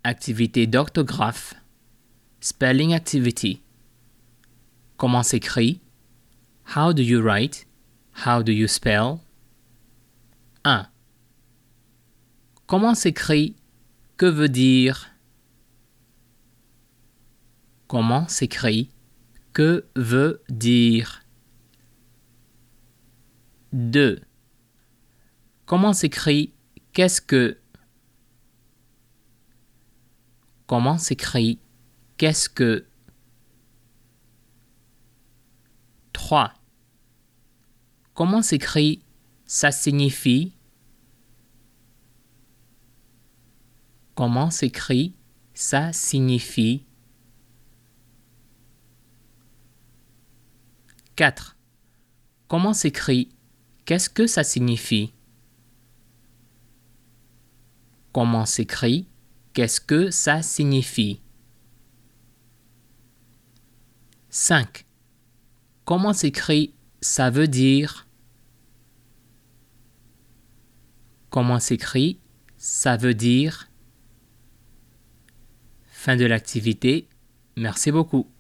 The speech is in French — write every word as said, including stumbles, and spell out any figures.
Activité d'orthographe. Spelling activity. Comment s'écrit? How do you write? How do you spell? un. Comment s'écrit? Que veut dire? Comment s'écrit? Que veut dire? deux. Comment s'écrit? Qu'est-ce que? Comment s'écrit? Qu'est-ce que? trois. Comment s'écrit? Ça signifie? Comment s'écrit? Ça signifie? quatre. Comment s'écrit? Qu'est-ce que ça signifie? Comment s'écrit? Qu'est-ce que ça signifie? cinq. Comment s'écrit? Ça veut dire? Comment s'écrit? Ça veut dire? Fin de l'activité. Merci beaucoup.